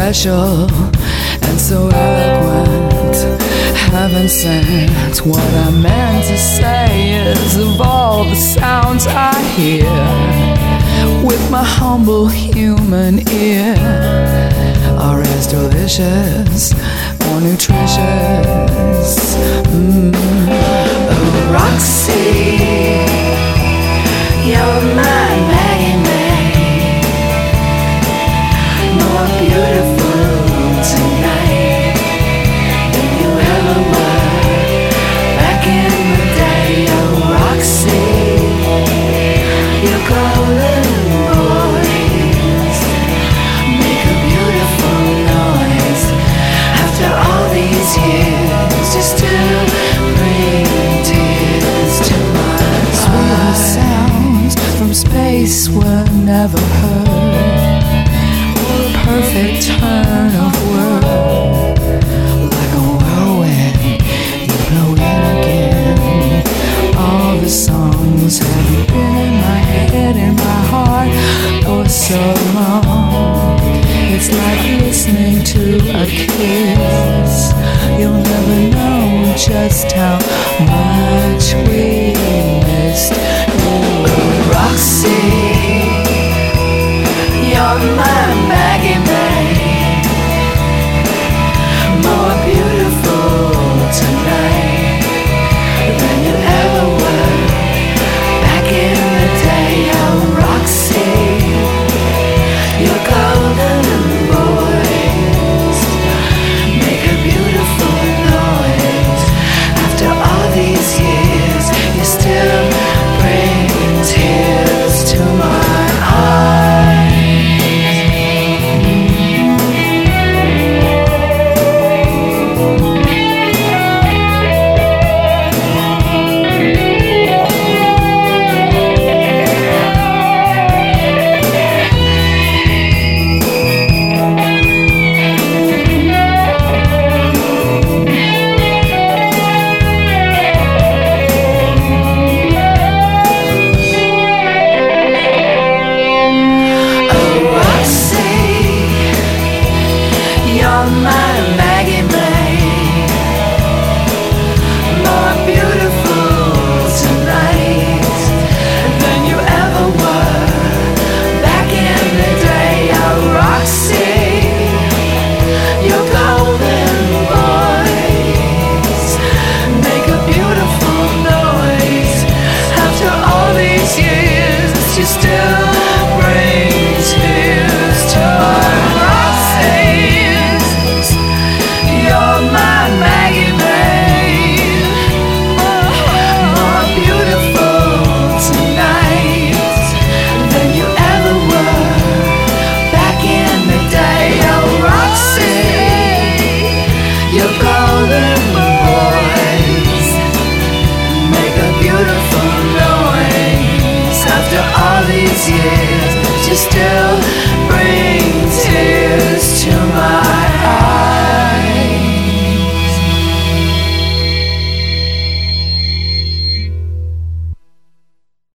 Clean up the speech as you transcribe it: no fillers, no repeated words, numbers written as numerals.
special and so eloquent, heaven sent. What I meant to say is, of all the sounds I hear with my humble human ear, are as delicious or nutritious. Oh, Roxy, you're my Maggie May, more beautiful tonight than you ever were back in the day. Oh, Roxy, your golden voice make a beautiful noise. After all these years, you still bring tears to my eyes. Sweetest sounds from space were never heard, or a perfect turn of word. Like a whirlwind, you blow in again. All the songs have been in my head and my heart for so long. It's like listening to a kiss. You'll never know just how much we missed you. Roxy, you're my Maggie May, more beautiful tonight than you ever were back in the day. Oh, Roxy, your golden voice make a beautiful noise. After all these years, you still bring tears to my eyes. Oh, Roxy, you're my